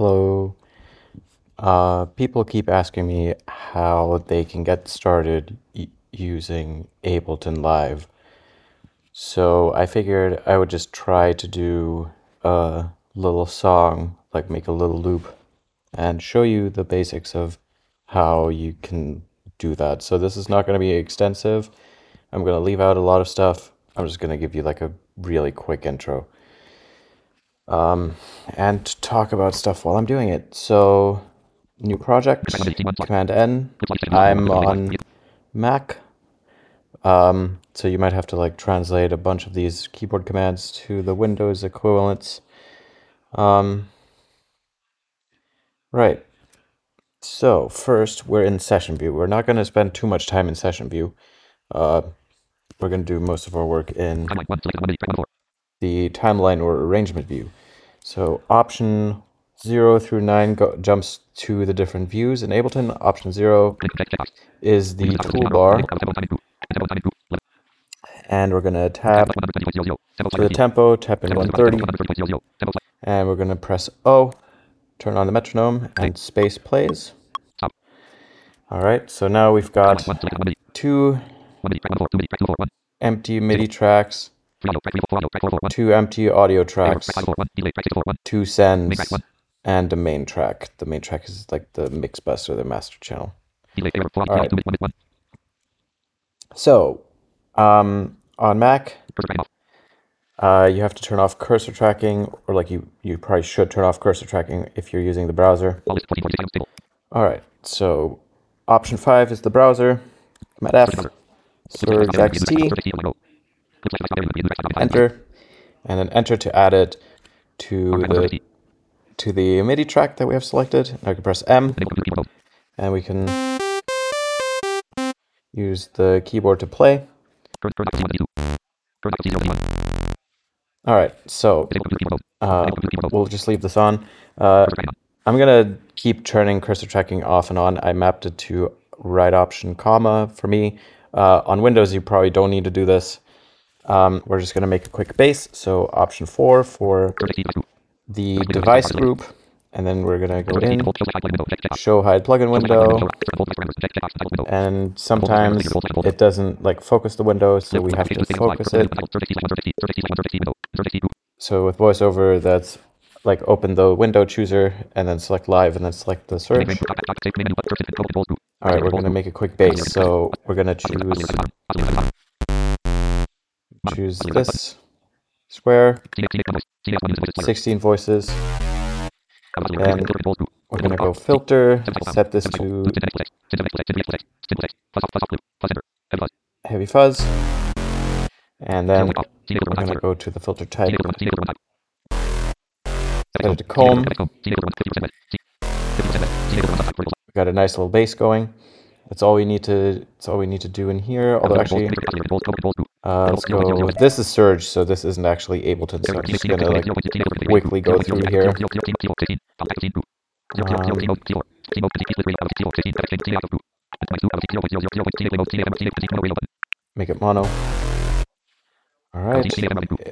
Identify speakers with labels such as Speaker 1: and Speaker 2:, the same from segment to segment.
Speaker 1: Hello. People keep asking me how they can get started using Ableton Live. So I figured I would just try to do a little song, like make a little loop, and show you the basics of how you can do that. So this is not going to be extensive. I'm going to leave out a lot of stuff. I'm just going to give you like a really quick intro. And talk about stuff while I'm doing it. So, new project, Command N. I'm on Mac. So you might have to like translate a bunch of these keyboard commands to the Windows equivalents. Right. So first, we're in Session View. We're not going to spend too much time in Session View. We're going to do most of our work in the timeline or arrangement view. So option 0 through 9 jumps to the different views in Ableton. Option 0 is the toolbar. And we're going to tab to the tempo, tap in 130. And we're going to press O, turn on the metronome, and space plays. All right, so now we've got 2 empty MIDI tracks, 2 empty audio tracks, 2 sends, and a main track. The main track is like the mix bus or the master channel. All right. So, on Mac, you have to turn off cursor tracking, or like you probably should turn off cursor tracking if you're using the browser. All right, so option 5 is the browser. Command F, Surge XT, enter, and then enter to add it to the MIDI track that we have selected. Now we can press M, and we can use the keyboard to play. All right, so we'll just leave this on. I'm gonna keep turning cursor tracking off and on. I mapped it to right option comma for me. On Windows, you probably don't need to do this. We're just gonna make a quick bass. So option 4 for the device group, and then we're gonna go in, show hide plugin window, and sometimes it doesn't like focus the window, so we have to focus it. So with VoiceOver, that's like open the window chooser and then select live and then select the surge. All right, we're going to make a quick bass. So we're going to choose this square, 16 voices. Then we're going to go filter, set this to heavy fuzz. And then we're going to go to the filter type, set it to comb. We got a nice little bass going. That's all we need to do in here. Although actually, let's go. This is Surge, so this isn't actually Ableton. So I'm just gonna like quickly go through here. Make it mono. All right. Turn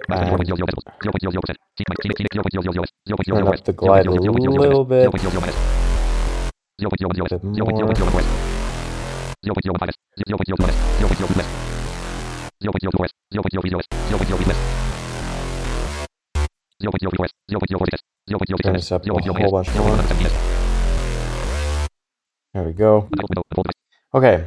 Speaker 1: up the glide a little bit. A bit more. Turn this up a whole bunch more. There we go. Okay.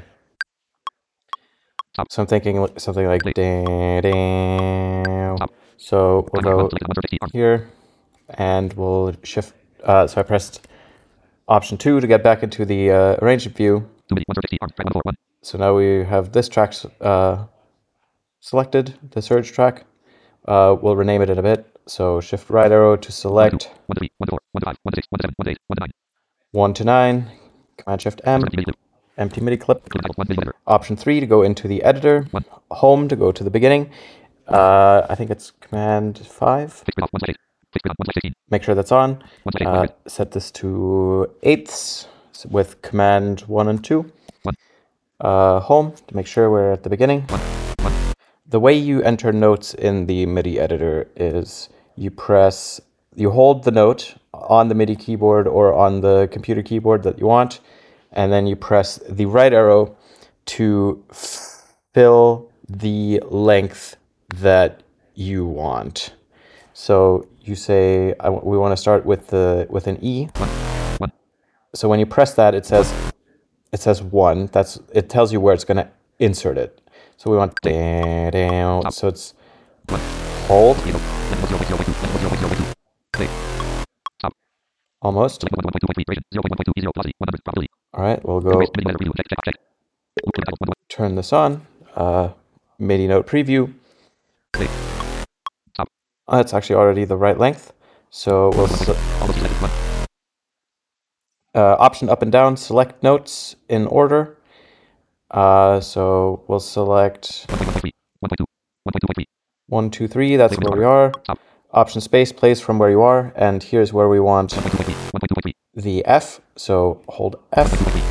Speaker 1: So I'm thinking something like damn. So we'll go here and we'll shift. So I pressed option 2 to get back into the arrangement view. So now we have this track selected, the surge track. We'll rename it in a bit. So shift right arrow to select 1 to 9, Command Shift M, empty MIDI clip. Option 3 to go into the editor, home to go to the beginning. I think it's Command 5. Make sure that's on. Set this to eighths with Command 1 and 2. Home to make sure we're at the beginning. The way you enter notes in the MIDI editor is you hold the note on the MIDI keyboard or on the computer keyboard that you want. And then you press the right arrow to fill the length that you want. So you say we want to start with an E. So when you press that, it says 1. It tells you where it's going to insert it. So we want down. So it's hold. Almost. All right, we'll go turn this on. MIDI note preview. That's actually already the right length. So we'll option up and down, select notes in order. So we'll select 1, 2, 3. That's where we are. Option space plays from where you are, and here's where we want the F. So hold F.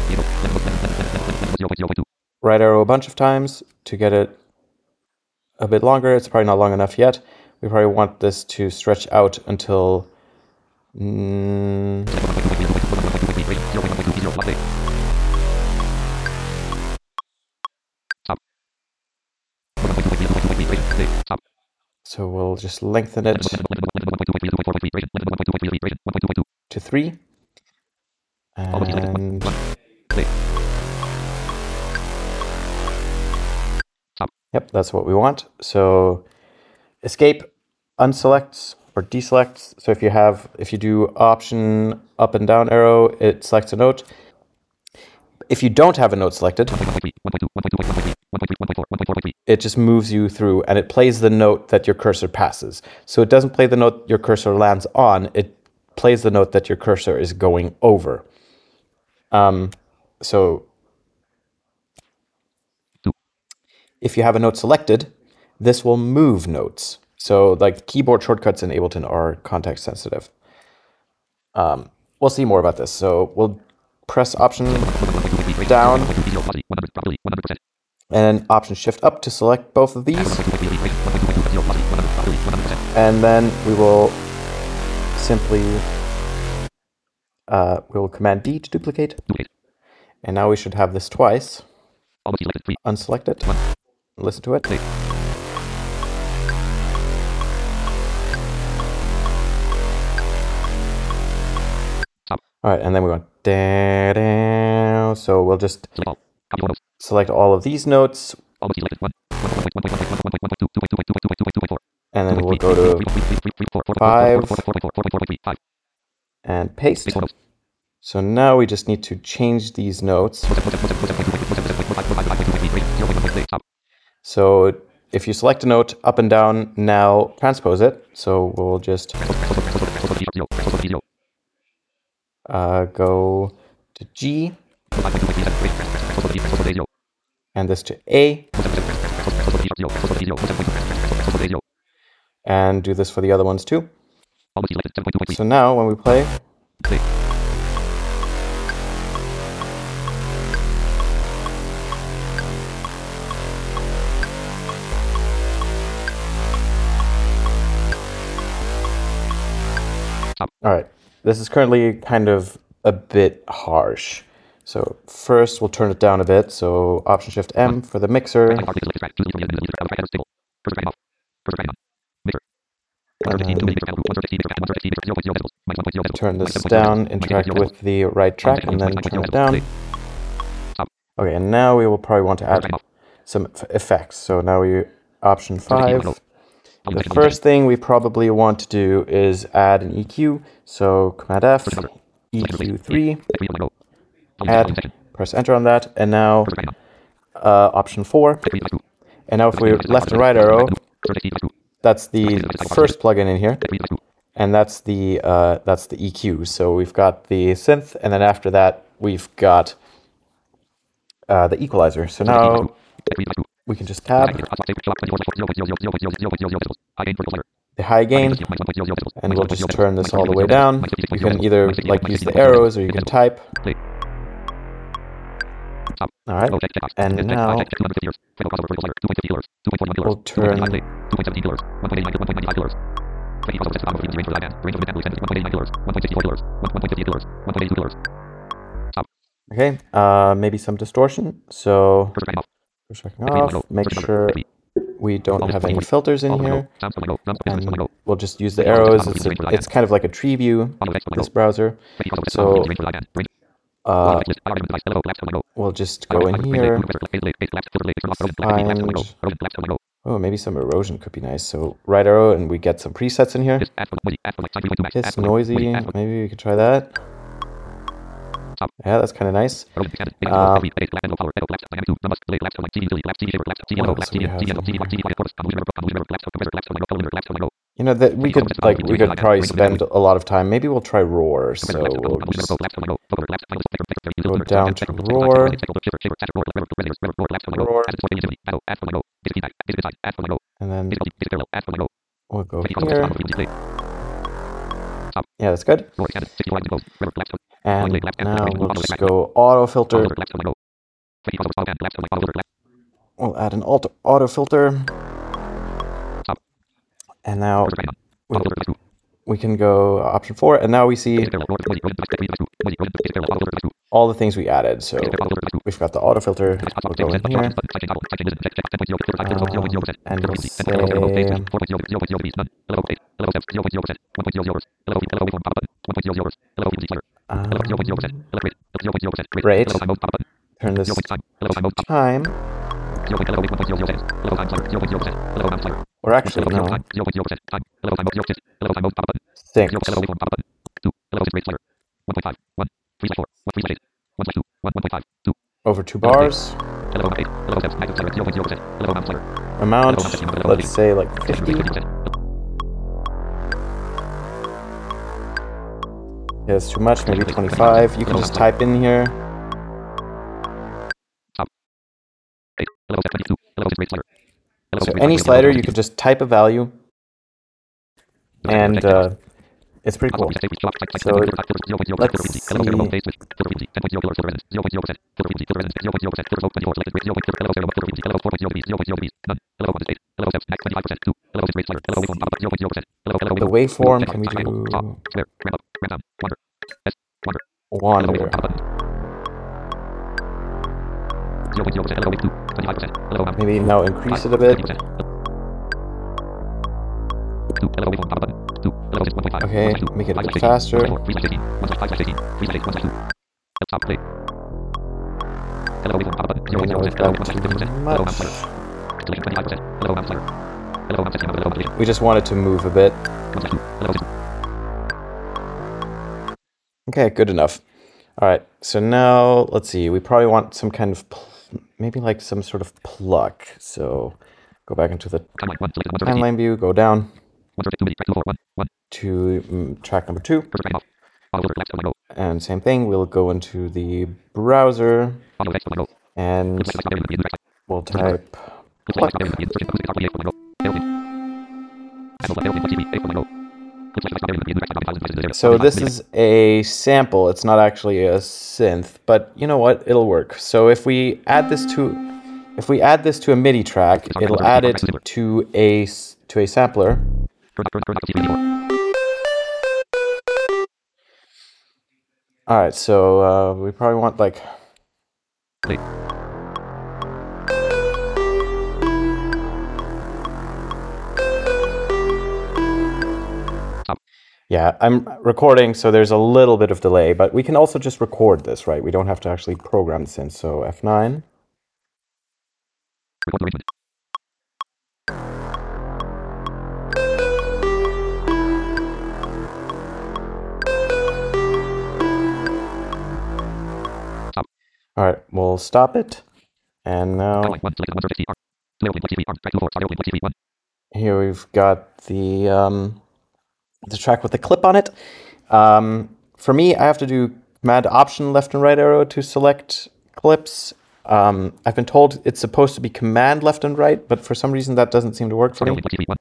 Speaker 1: Right arrow a bunch of times to get it a bit longer. It's probably not long enough yet. We probably want this to stretch out until so we'll just lengthen it to 3. And yep, that's what we want. So escape unselects or deselects. So if you do option up and down arrow, it selects a note. If you don't have a note selected, it just moves you through and it plays the note that your cursor passes. So it doesn't play the note your cursor lands on, it plays the note that your cursor is going over. So if you have a note selected, this will move notes. So like keyboard shortcuts in Ableton are context sensitive. We'll see more about this. So we'll press option down and then option shift up to select both of these. And then we will simply we will command D to duplicate. And now we should have this twice. Unselect it. Listen to it. All right, and then we go down. So we'll just select all of these notes. And then we'll go to 5 and paste. So now we just need to change these notes. So if you select a note up and down, now transpose it. So we'll just go to G and this to A and do this for the other ones too. So now when we play, all right, this is currently kind of a bit harsh. So first we'll turn it down a bit. So option shift M for the mixer. Turn this down, interact with the right track, and then turn it down. Okay, and now we will probably want to add some effects. So now we option 5. The first thing we probably want to do is add an EQ. So command F, EQ3, add, press enter on that, and now option 4. And now if we left and right arrow, that's the first plugin in here, and that's the EQ. So we've got the synth, and then after that we've got the equalizer. So now we can just tab the high gain, and we'll just turn this all the way down. You can either like use the arrows or you can type. All right, and now we'll turn Okay, maybe some distortion. So we're checking off. Make sure we don't have any filters in here, and we'll just use the arrows. It's kind of like a tree view, this browser. So we'll just go in here, find, oh, maybe some erosion could be nice. So right arrow, and we get some presets in here. Hiss noisy, maybe we could try that. Yeah, that's kind of nice. You know that we could probably spend a lot of time. Maybe we'll try roar. So we'll just go down to roar. And then we'll go here. Yeah, that's good. And now we'll just go auto filter. We'll add an auto filter. And now we can go option 4. And now we see all the things we added. So we've got the auto filter. We'll go in here. And we'll say rate. Turn this to time. Or actually, no. Synced. Over 2 bars. Amount, let's say like 50. Yeah, it's too much, maybe 25. You can just type in here. So any slider, you could just type a value, and it's pretty cool. So let's see. The waveform, can we do wander? Maybe now increase it a bit. Okay, make it a bit faster. Okay, now we've got too much. We just want it to move a bit. Okay, good enough. All right, so now let's see. We probably want some kind of, maybe like some sort of pluck. So go back into the timeline view, go down to track number 2. And same thing, we'll go into the browser and we'll type pluck. So this is a sample, it's not actually a synth, but you know what, it'll work. So if we add this to a MIDI track, it'll add it to a sampler. All right, so we probably want like yeah, I'm recording, so there's a little bit of delay, but we can also just record this, right? We don't have to actually program this in. So F9. All right, we'll stop it. And now here we've got the track with the clip on it. For me, I have to do Command Option left and right arrow to select clips. I've been told it's supposed to be Command left and right, but for some reason that doesn't seem to work for me.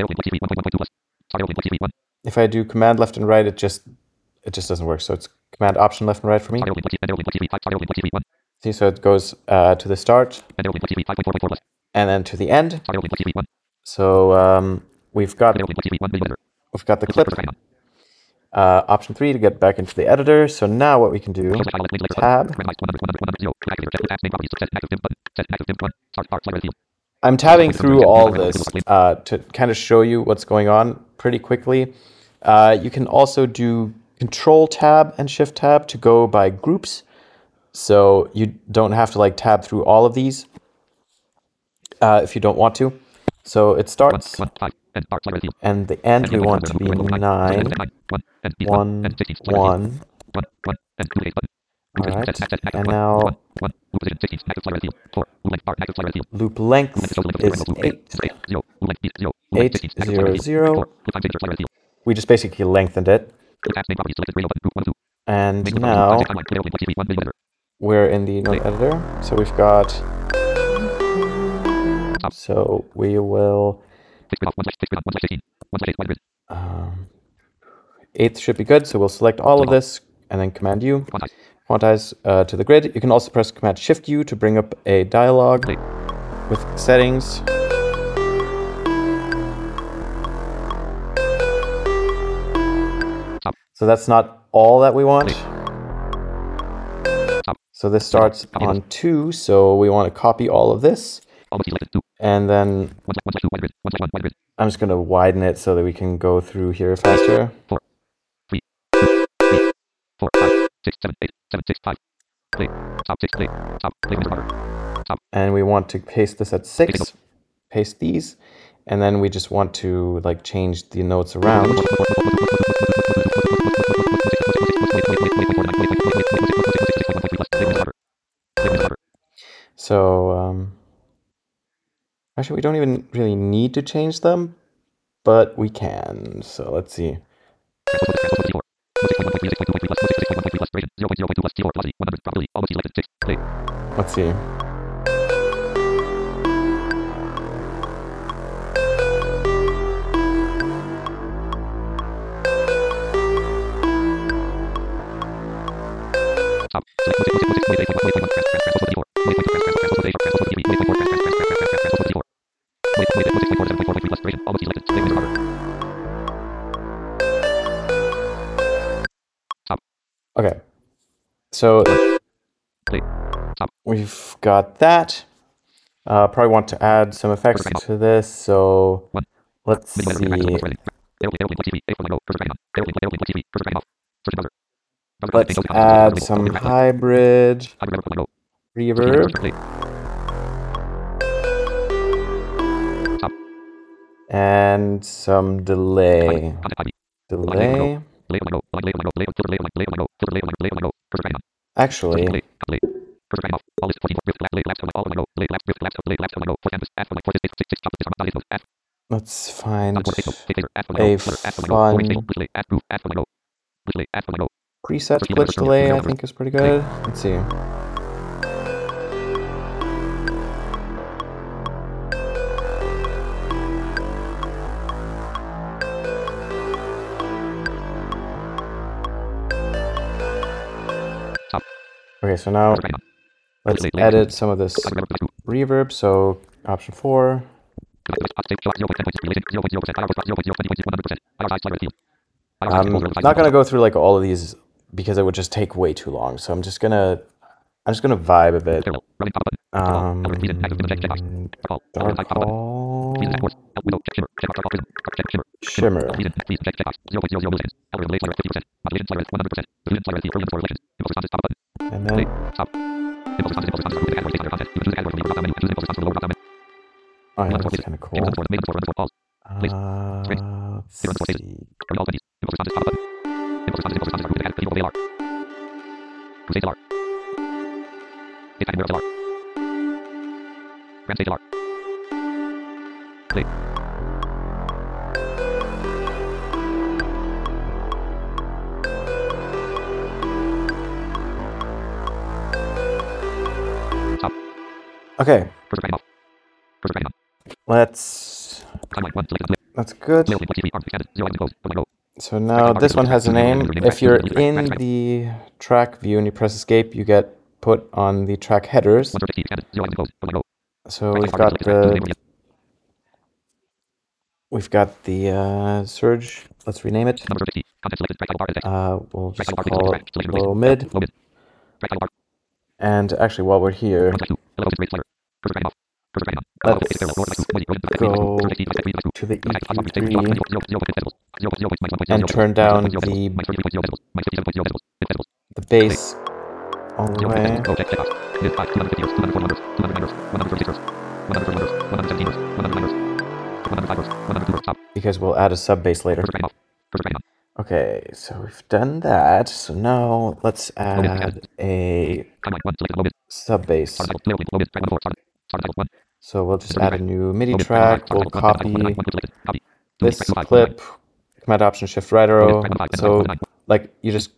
Speaker 1: If I do Command left and right, it just doesn't work. So it's Command Option left and right for me. See, so it goes to the start and then to the end. So we've got We've got the clip. Option 3 to get back into the editor. So now what we can do, tab. I'm tabbing through all this to kind of show you what's going on pretty quickly. You can also do Control Tab and Shift Tab to go by groups. So you don't have to like tab through all of these if you don't want to. So it starts, and the end we want to be 9, 1, 1. All right, and now loop length is 8, 8, 0, 0. We just basically lengthened it. And now we're in the node editor. So we've got, so we will, 8th should be good. So we'll select all of this and then Command U, quantize to the grid. You can also press Command Shift U to bring up a dialog with settings. So that's not all that we want. So this starts on 2, so we want to copy all of this. And then I'm just going to widen it so that we can go through here faster. 4, 3, 2, 3, 4, 5, 6, 7, 8, 7, 6, 5. Play, top 6, play, top, play with order. Top. And we want to paste this at 6, paste these, and then we just want to like change the notes around. So, actually, we don't even really need to change them, but we can. So let's see. Let's see. Okay, so we've got that. Probably want to add some effects to this, so let's see. Let's add some hybrid reverb and some delay. Actually, let's find a fun preset glitch delay. I think is pretty good. Let's see. Okay, so now let's edit some of this reverb. So option 4. I'm not gonna go through like all of these because it would just take way too long. So I'm just gonna vibe a bit. Dark hall. Shimmer. And then oh yeah, that's kind of cool. Let's see. Okay. That's good. So now this one has a name. If you're in the track view and you press escape, you get put on the track headers. So we've got the surge let's rename it. We'll just call it low mid. And actually, while we're here, let's go to the EQ3 and turn down the bass all the way. Because we'll add a sub bass later. Okay, so we've done that. So now let's add a sub bass. So we'll just add a new MIDI track. We'll copy this clip, Command Option Shift right arrow. So like you just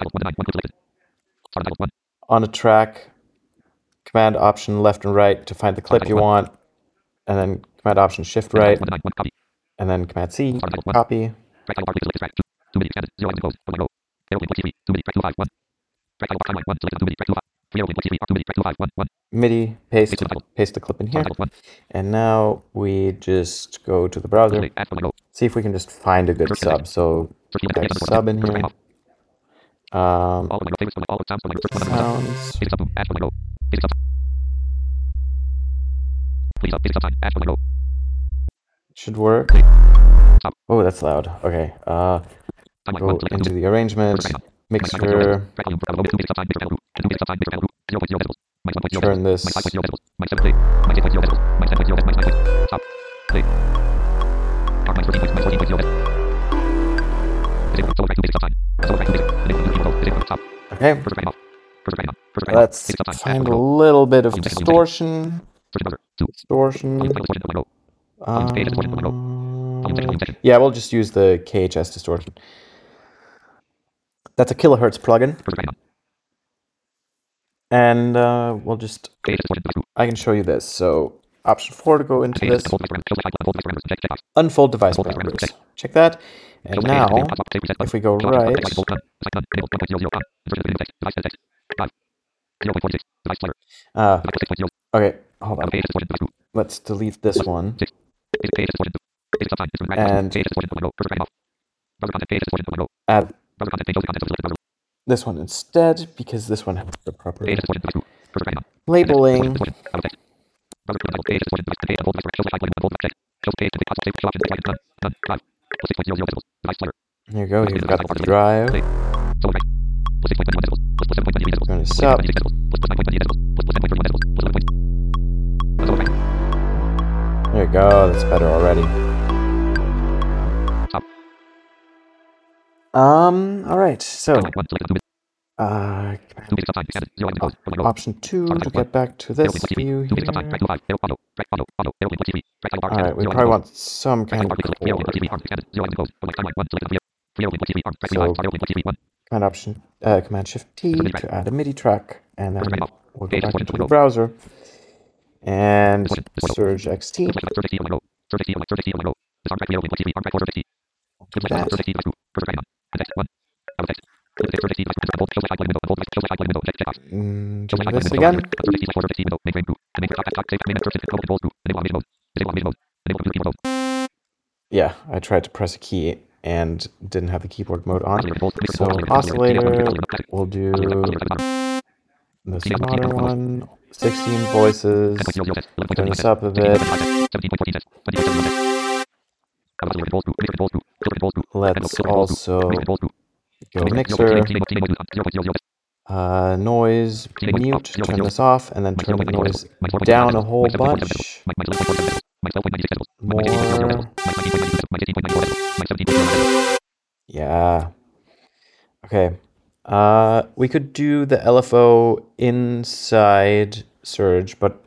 Speaker 1: on a track, Command Option left and right to find the clip you want, and then Command Option Shift right, and then Command C, copy. MIDI, paste the clip in here, and now we just go to the browser, see if we can just find a good sub. So type sub in here. Sounds. Should work. Oh, that's loud. Okay. Go into the arrangement, mixture, turn this. Okay. Let's find a little bit of distortion. Yeah, we'll just use the KHS distortion. That's a kilohertz plugin. And we'll just, I can show you this. So option 4 to go into this. Unfold device parameters. Check that. And now, if we go right. Okay, hold on. Let's delete this one. And add this one instead, because this one has the proper labeling. There you go, you've got the drive. Turn this up. There you go, that's better already. Alright, so option 2 to get back to this view here. Alright, we probably want some kind of chord. So, Command Shift T to add a MIDI track, and then we'll go back into the browser and Surge XT. Do this again. Yeah, I tried to press a key and didn't have the keyboard mode on. So oscillator, we'll do this modern one, 16 voices, turn this up a bit. Let's also go mixer, noise, mute, turn this off, and then turn the noise down a whole bunch. More. Yeah. Okay. We could do the LFO inside Surge, but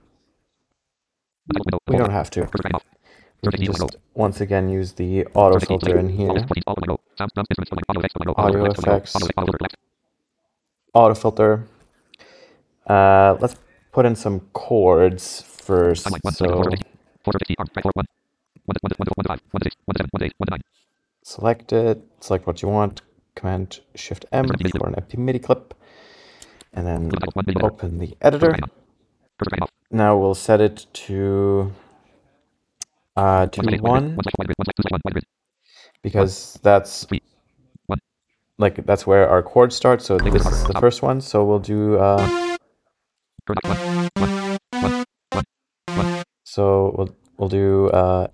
Speaker 1: we don't have to. We can just once again use the auto filter in here. Audio effects. Auto filter. Let's put in some chords first. So select it, select what you want, Command Shift M for an empty MIDI clip, and then open the editor. Now we'll set it to 2-1. because that's where our chord starts. So this is the first one. So we'll do. So we'll do.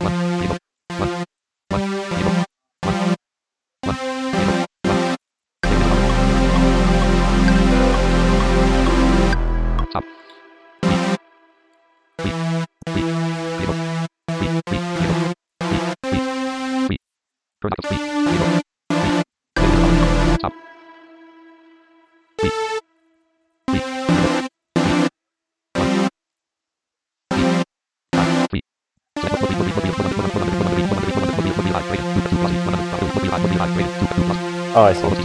Speaker 1: Oh, I see.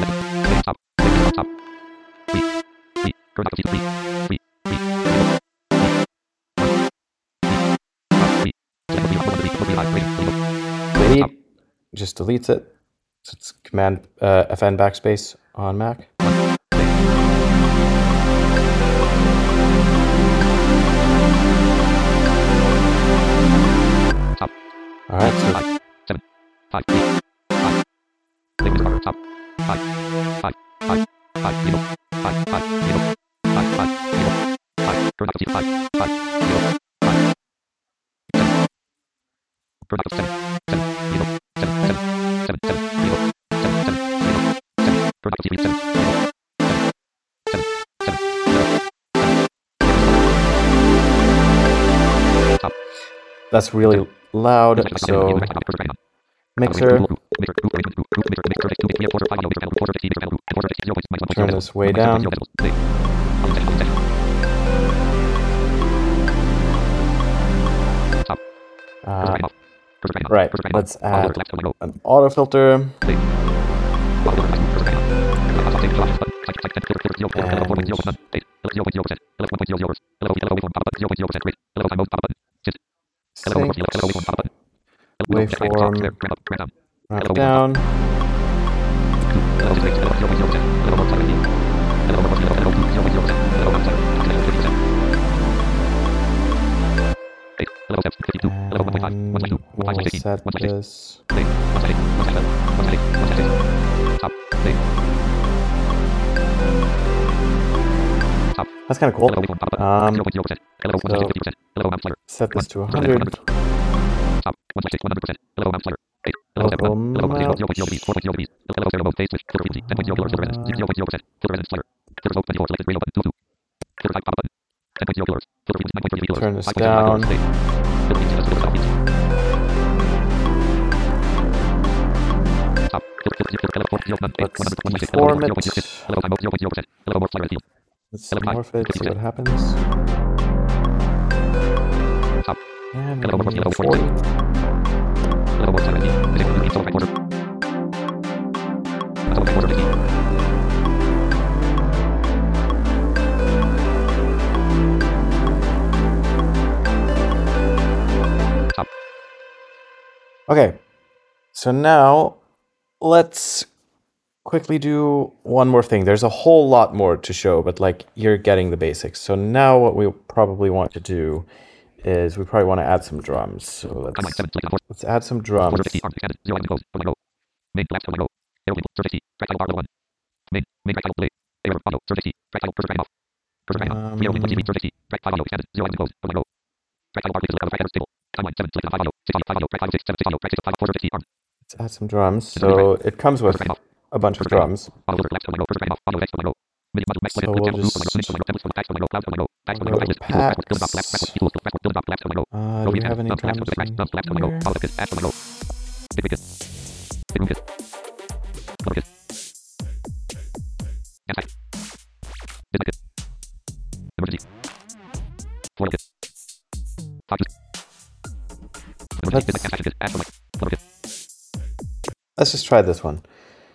Speaker 1: Delete just deletes it. So it's Command FN backspace on Mac. All right, so 7, 5, 5. Top 5, 5, 5, 5, 0, 5, 5, 0, 5, 5, 0, 5, 5, 5, 0, 5, 7, 7, 7, 0, 7, 7, 7, 0, 7, 7, 0, 7, 7, 7, top. That's really loud, so mixer. Turn this way down. Right, let's add an auto filter. Waveform, ramp down. And we'll set this. That's kind of cool. So set this to 100. Turn this down. Let's deform it. Let's morph it, see what happens. And we need 40. Okay, so now let's quickly do one more thing. There's a whole lot more to show, but like you're getting the basics. So now what we probably want to do is we probably want to add some drums. So let's add some drums. Let's add some drums. So it comes with a bunch of drums. So we'll just go to packs. Do we have any drums in here? Let's just try this one.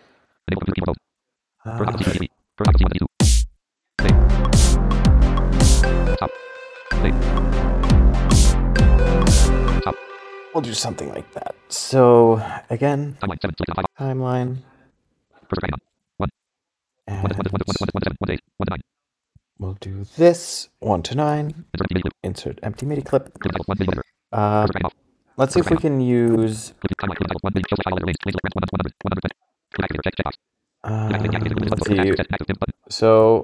Speaker 1: We'll do something like that. So again, timeline. And we'll do this 1 to 9. Insert empty MIDI clip. let's see if we can use. Let's see. So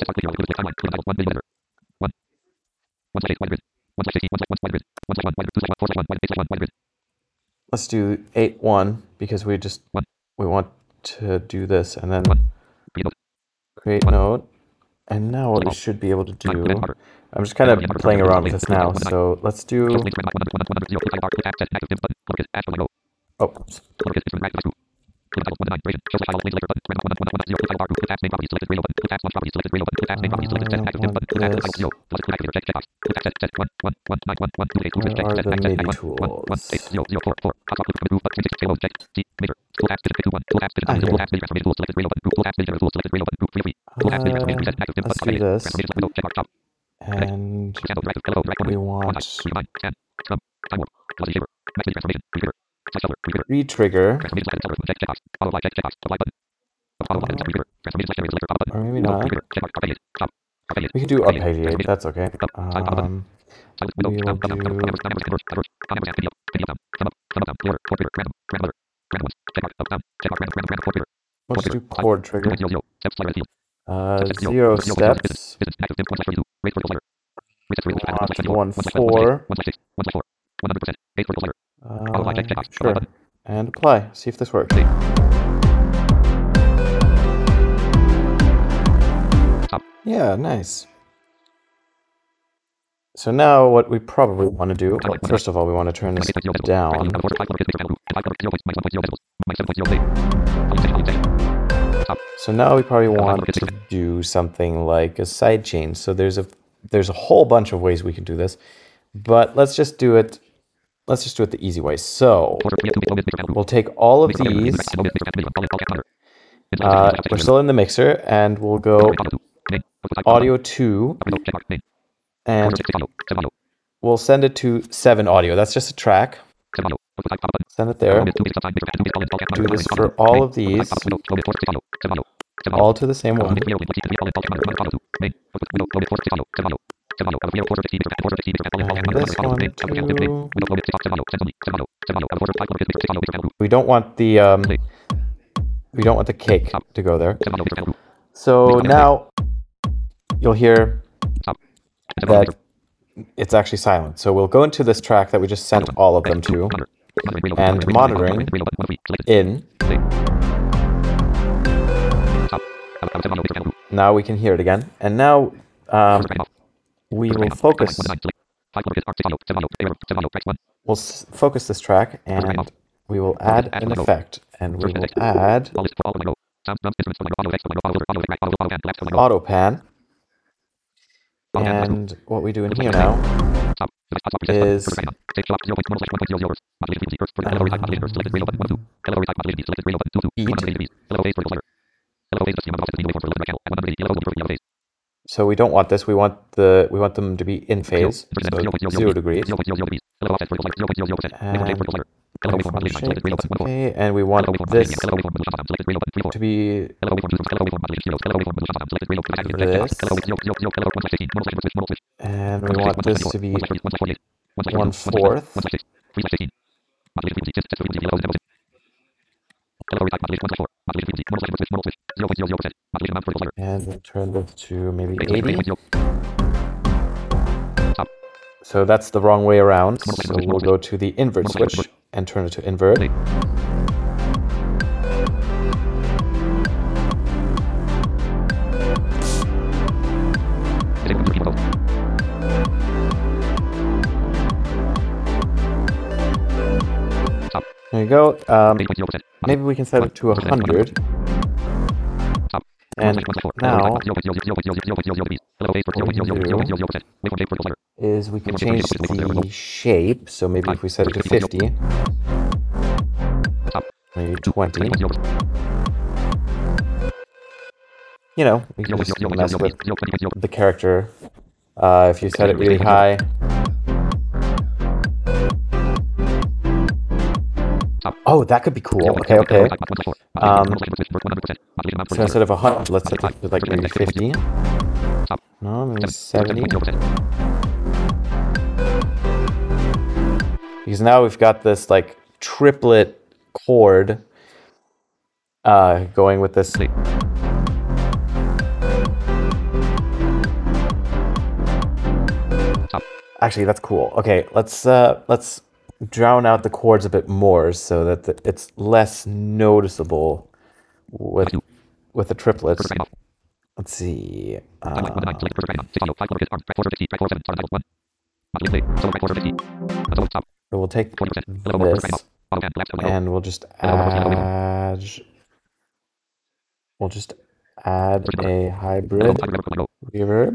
Speaker 1: let's do 8-1 because we want to do this and then create node. And now what we should be able to do, I'm just kind of playing around with this now. So let's do. Oh. Let's do this. And we want re-trigger. Or maybe not. We can do arpeggiate, that's okay. We will do... Let's do chord trigger. 0 steps. 1-4. Sure. And apply. See if this works. Yeah, nice. So now what we probably want to do, well, first of all, we want to turn this down. So now we probably want to do something like a sidechain. So there's a whole bunch of ways we can do this, but let's just do it the easy way. So we'll take all of these. We're still in the mixer, and we'll go audio 2, and we'll send it to 7 audio. That's just a track. Send it there. Do this for all of these. All to the same one. And this one too. We don't want the cake to go there. So now you'll hear that it's actually silent. So we'll go into this track that we just sent all of them to, and monitoring in. Now we can hear it again. And now we will focus. We'll focus this track, and we will add an effect. And we will add auto pan. And what we do in here now is so we don't want this. We want them to be in phase. So 0 degrees. Okay, and we want this to be this, and we want this to be 1/4. And we'll turn this to maybe 80. So that's the wrong way around. So we'll go to the invert switch and turn it to invert. There you go. Maybe we can set it to 100. And now, what we do is we can change the shape. So maybe if we set it to 50, maybe 20. You know, we can just mess with the character. If you set it really high. Oh, that could be cool. Okay, okay. So instead of 100, let's set it to like maybe 50. No, maybe 70. because now we've got this like triplet chord going with this. Actually, that's cool. Okay, let's drown out the chords a bit more so that it's less noticeable with the triplets. Let's see. We'll take this and we'll just add a hybrid reverb,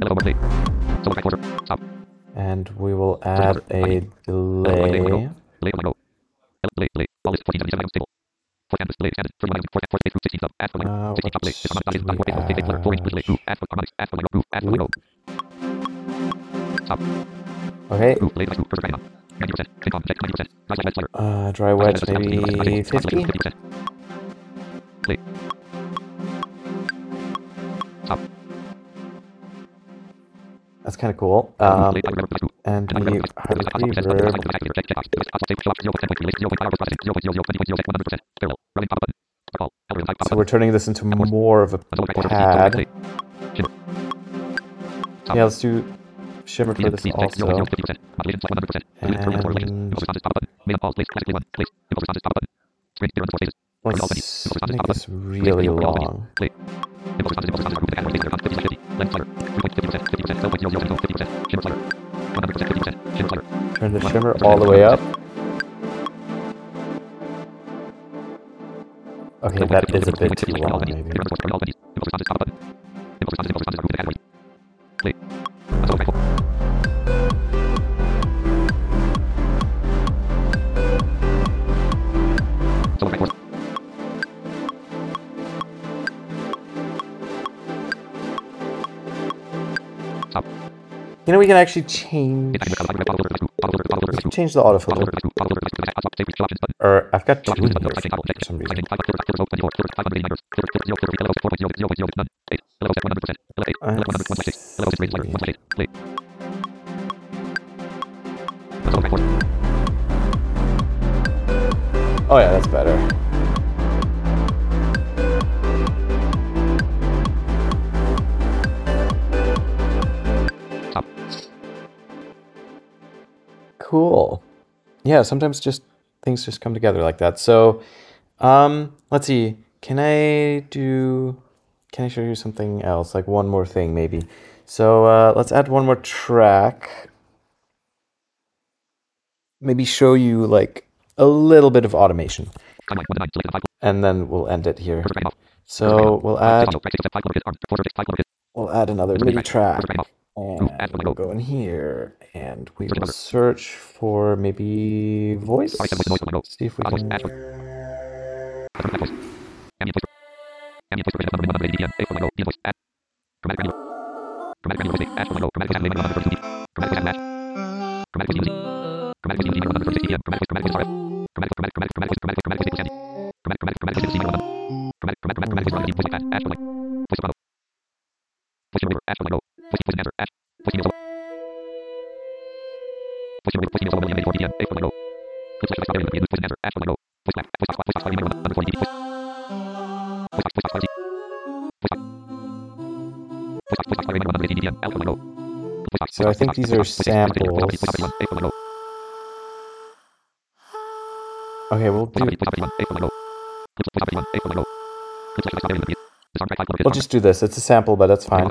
Speaker 1: and we will add a delay. Okay. Dry wedge maybe 50. That's kind of cool. And we hybrid reverb. So we're turning this into more of a pad. Yeah, let's do shimmer for this also. And let's make this really long. Turn the shimmer all the way up. Okay, that is a bit too long, maybe. You know, we can actually change the autofilter. Or I've got two in here for some reason. Oh yeah, that's better. Cool. Yeah, sometimes just things just come together like that. So, let's see. Can I show you something else? Like one more thing, maybe. So, let's add one more track. Maybe show you like a little bit of automation. And then we'll end it here. So we'll add another MIDI track. And we'll go in here and we will search for maybe voice. See if we can. So I think these are samples. Okay, we'll just do this. It's a sample, but that's fine.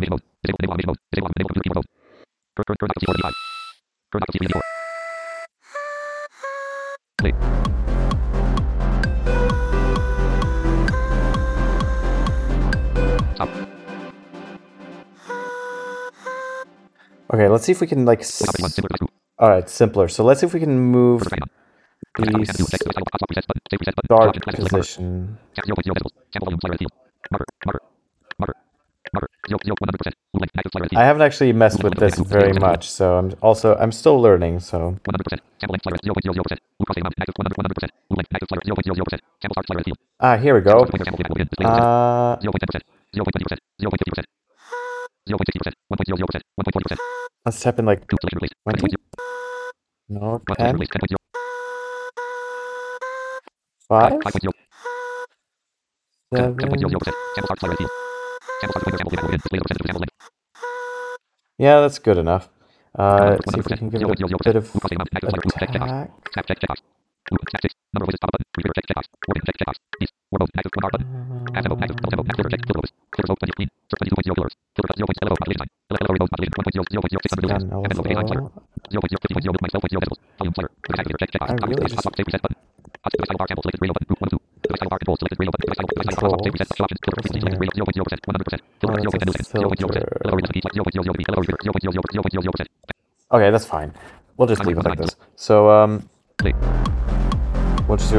Speaker 1: Okay, let's see if we can like. All right, simpler. So let's see if we can move the start position. I haven't actually messed with this very much, so I'm still learning. So. Here we go. Let's type in like 20. No, 10. 5,
Speaker 2: 5.0.
Speaker 1: 7.
Speaker 2: 10.0%. Sample start clarity. Sample start example length. Display the percentage example length.
Speaker 1: Yeah, that's good enough. Let's see if we
Speaker 2: 100%.
Speaker 1: can give it a
Speaker 2: 0.00%.
Speaker 1: bit of
Speaker 2: Loop cost amount. Active color. Loop text checkbox.
Speaker 1: attack.
Speaker 2: Snap check checkbox. Loop snap 6. Number of voices top button. Repeater check checkbox. Warping check checkbox. These. War mode. Active bar button. Active mode. Active. Double tempo. Filter check. Filter lobes. Filter zone 20 clean. 22.0 filters. Filter cut 0. LO population time. LO remote population 1.0. 0.0 600 milliseconds. Ambient low. Line color. 0.0 50.0 mid 12.0 decibels. Volume color. Activator check checkbox.
Speaker 1: I
Speaker 2: Audio
Speaker 1: really
Speaker 2: stage.
Speaker 1: just
Speaker 2: Hotspot save reset button. Hotspot device bar sample selected radio button. Group 1 2. Device bar control selected radio button. Device hotspot save reset options. Filter frequency selected radio 0.0%. 100%. Filter 0 milliseconds. 0.0%. LO reset 0.0 dB. LO repeater 0.0%.
Speaker 1: Okay, that's fine. We'll just leave it like this. So,
Speaker 2: Play.
Speaker 1: we'll just do.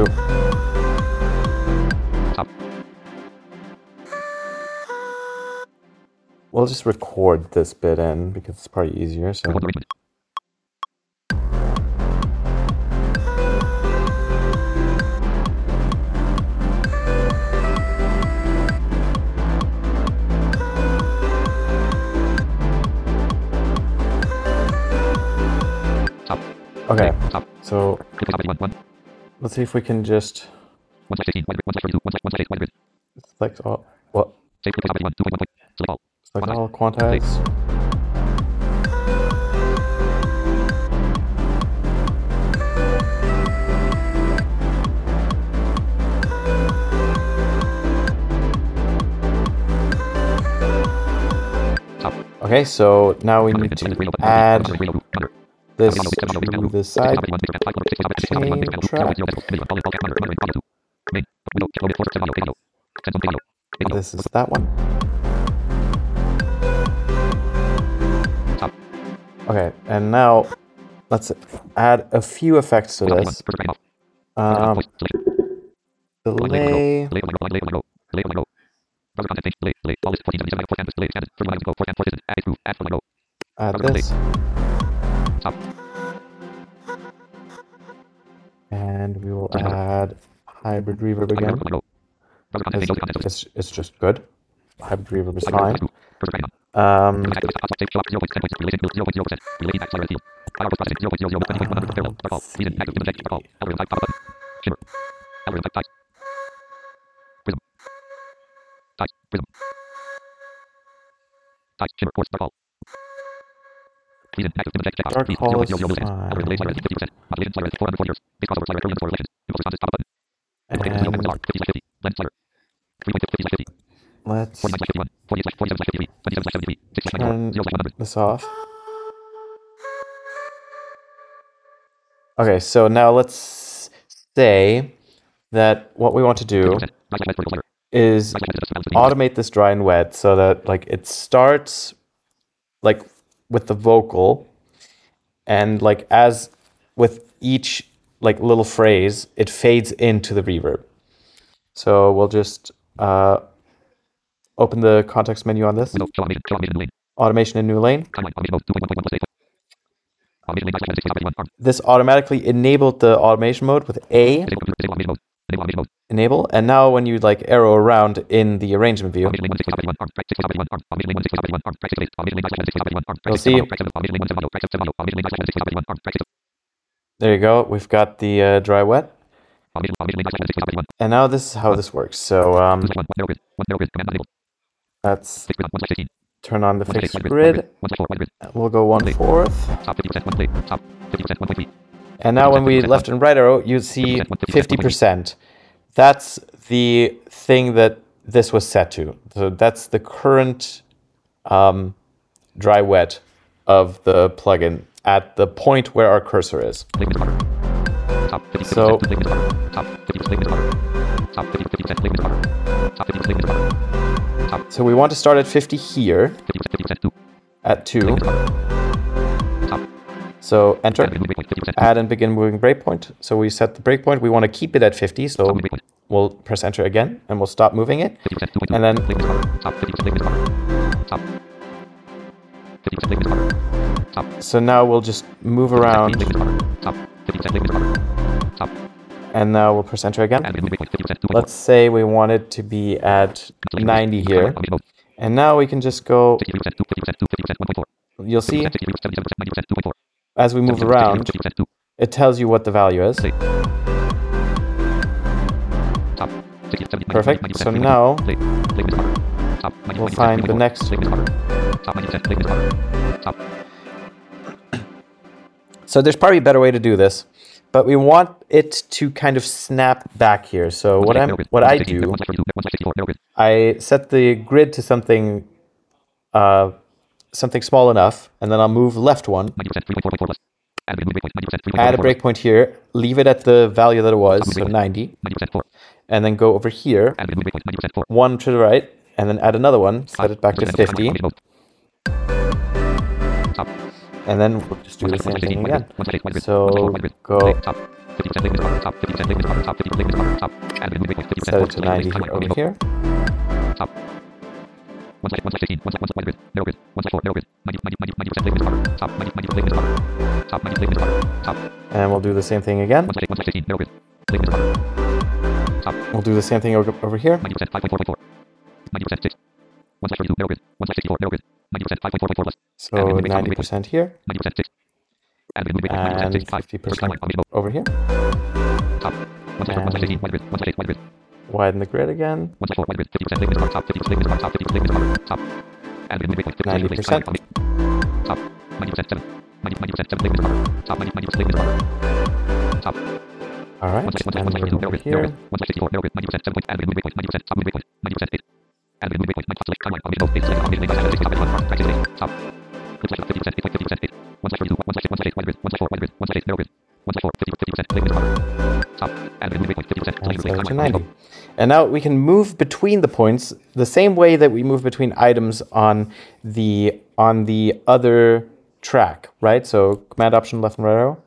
Speaker 2: Stop.
Speaker 1: We'll just record this bit in because it's probably easier. So.
Speaker 2: Record arrangement. Stop.
Speaker 1: Okay,
Speaker 2: Stop.
Speaker 1: so let's see if we can just
Speaker 2: 1/16. 1/32. 1/8. Grid.
Speaker 1: select all. What?
Speaker 2: Save click 2.1. Select all.
Speaker 1: Select all quantize. Okay, so now we need to add this to the side chain track. This is that one. Okay, and now let's add a few effects to this. Delay. Add this. And we will add hybrid reverb again. It's just good. Hybrid reverb is fine. Dark hall is let's turn this off. Okay, so now let's say that what we want to do is automate this dry and wet so that like it starts like with the vocal, and like as with each like little phrase, it fades into the reverb. So we'll just open the context menu on this. Automation in new lane. This automatically enabled the automation mode with A. Enable, and now when you like arrow around in the arrangement view, you'll see. There you go. We've got the dry wet. And now this is how this works. So let's turn on the fixed grid. We'll go 1/4. And now when we left and right arrow, you see 50%. That's the thing that this was set to. So that's the current dry wet of the plugin at the point where our cursor is. So we want to start at 50 here, at 2. So enter, add and begin moving breakpoint. So we set the breakpoint. We want to keep it at 50. So we'll press enter again and we'll stop moving it. And then so now we'll just move around. And now we'll press enter again. Let's say we want it to be at 90 here. And now we can just go. You'll see as we move around, it tells you what the value is. Perfect. So now we'll find the next. So there's probably a better way to do this, but we want it to kind of snap back here. So what I do, I set the grid to something something small enough, and then I'll move left one, add a breakpoint here, leave it at the value that it was, so 90, and then go over here, one to the right, and then add another one, set it back to 50, and then we'll just do the same thing again. So go set it to 90 over here. And we'll do the same thing again. We'll do the same thing over here. So 90% here. And 50% over here. And widen the grid again. 90%. All right, and over here. To 90. And now we can move between the points the same way that we move between items on the other track, right? So Command Option left and right arrow.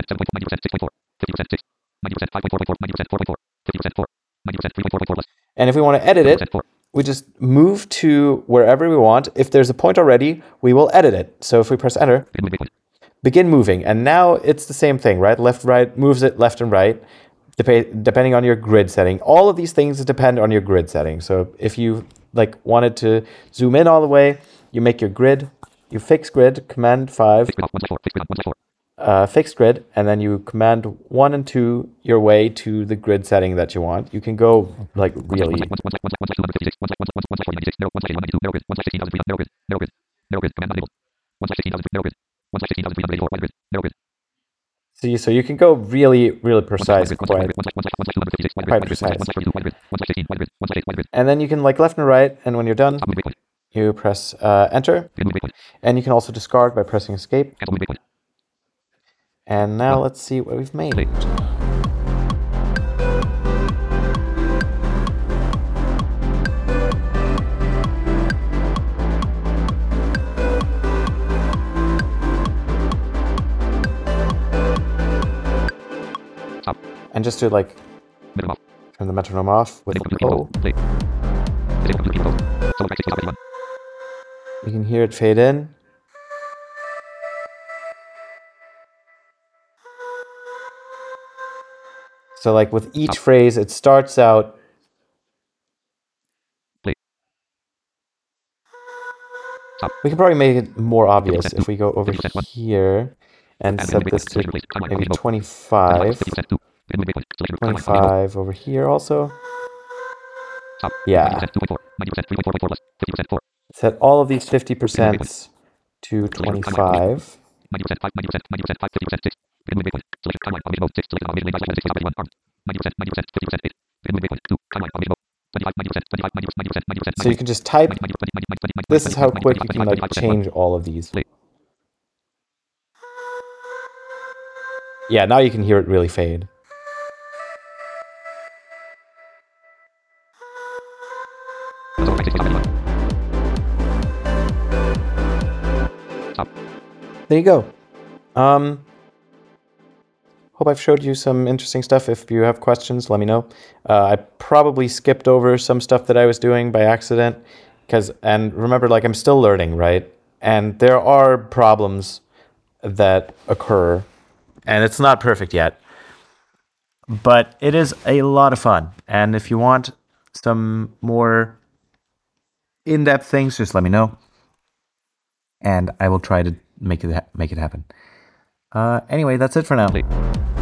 Speaker 1: And if we want to edit it, we just move to wherever we want. If there's a point already, we will edit it. So if we press enter, begin moving. And now it's the same thing, right? Left, right, moves it left and right, depending on your grid setting. All of these things depend on your grid setting. So if you wanted to zoom in all the way, you make your grid, you fix grid, Command 5, fixed grid, and then you Command 1 and 2 your way to the grid setting that you want. You can go really. So you can go really precise, quite precise. And then you can left and right, and when you're done, you press enter, and you can also discard by pressing escape. And now let's see what we've made. And just to turn the metronome off with O, you can hear it fade in. So with each phrase, it starts out. We can probably make it more obvious if we go over here and set this to maybe 25. 25 over here also. Yeah. Set all of these 50% to 25. So you can just type. This is how quick you can change all of these. Yeah, now you can hear it really fade. There you go. Hope I've showed you some interesting stuff. If you have questions, let me know. I probably skipped over some stuff that I was doing by accident, and remember, I'm still learning, right? And there are problems that occur, and it's not perfect yet, but it is a lot of fun. And if you want some more in-depth things, just let me know, and I will try to make it happen. Anyway, that's it for now.